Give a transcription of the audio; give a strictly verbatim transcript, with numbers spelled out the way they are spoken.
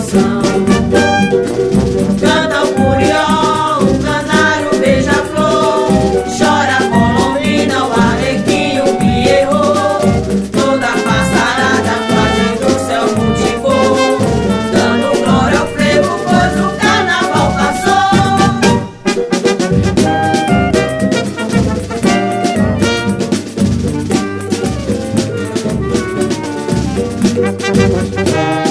emoção. Canta o curió, o canário, o beija-flor, chora a colomina, o arrequinho, o pierrot, toda a passarada fazendo o céu multicor, dando glória ao frevo, pois o carnaval passou.